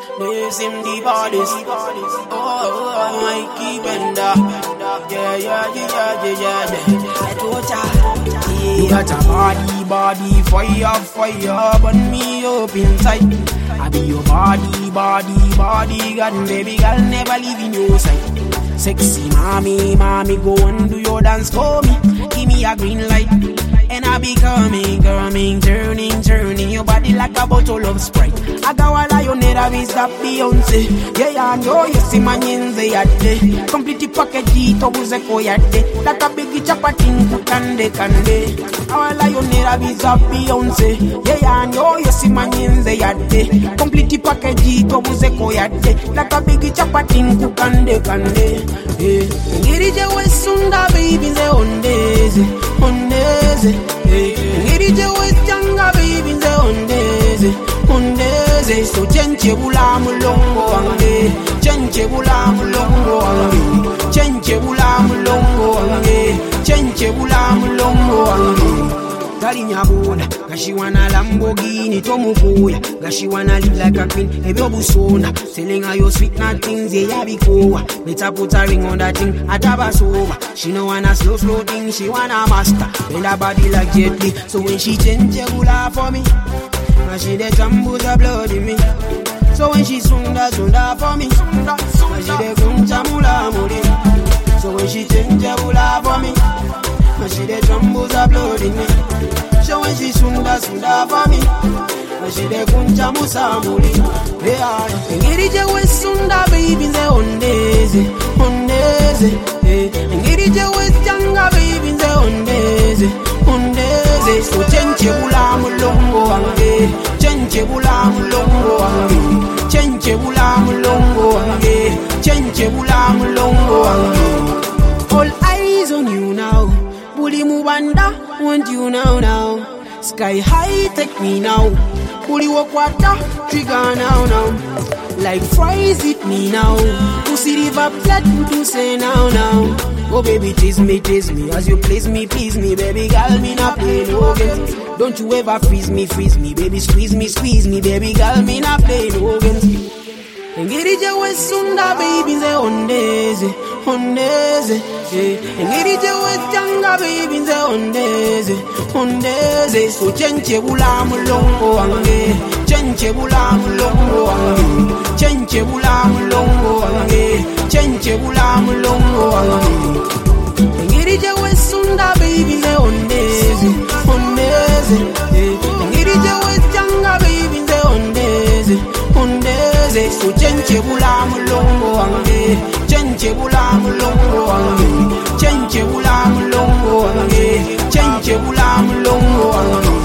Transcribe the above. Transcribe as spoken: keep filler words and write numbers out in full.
This him the baddest. Oh, Mikey Bender. Yeah, yeah, yeah, yeah, yeah, yeah. I told ya. You got a body, body, fire, fire, burn me up inside. I be your body, body, body, God, baby girl, never leave in your sight. Sexy mommy, mommy, go and do your dance for me. Give me a green light, and I be coming, coming, turning, turning your body like a bottle of Sprite. I got wala you never be stop Beyonce. Yeah, yeah, I know you see my nyenze yate. Complete package to buze ko yate. Like a big chapatin kutande kande. Wala you never be stop Beyonce. Yeah, yeah, I know you see my nyenze yate. Complete package to buze ko yate. Like a big chapatin kutande kande. Yeah, ngirije wesunda baby ze ondeze, ondeze. Yeah, ngirije wesjanga baby ze ondeze, ondeze. So chenche bula mulongo wange, chenche bula mulongo wange, chenche bula mulongo wange, chenche bula mulongo wange. Talinya boda, gashi wana Lamborghini tomukuya, gashi wana live like a queen, ebyo busona. Telling her you sweet nothings, yeah, ya bikowa. Better put a ring on that thing, atabas over. She no wanna slow, slow thing, she wanna master. Bend her body like Jet Li, so when she change, you laugh for me. And she the tumble the blood in me. So when she sunda, sunda for me. And she the kuncha mula muli. So when she change, you laugh for me. And she the tumble the blood in me. So when she sunda, sunda for me. And she the kuncha musa muli. Yeah, ngirije wesunda baby ze ondeze, ondeze. Ngirije wesjanga baby ze ondeze, ondeze. So chenche bula mulongo wange, chenche bula mulongo wange, chenche bula mulongo wange, chenche bula mulongo wange. All eyes on you now, Buli Mubanda, want you now now. Sky high, take me now. Buli wakwata, trigger now now. Like fries, eat me now. Pussy river flat, to say now now. Oh baby, tease me, tease me. As you please me, please me. Baby girl, me not play no games. Don't you ever freeze me, freeze me. Baby, squeeze me, squeeze me. Baby girl, me not play no games. Ngirije wesunda baby ze ondeze, ondeze. Ngirije wesjanga baby ze ondeze, ondeze. So chenche bula mulongo wange, chenche bula mulongo wange, chenche bula mulongo wange, chenche bula mulongo wange. Ngirije wesunda baby ze ondeze, ondeze. Ngirije wesjanga baby ze ondeze, ondeze. So chenche bula mulongo wange, chenche bula mulongo wange, chenche bula mulongo wange, chenche bula mulongo wange.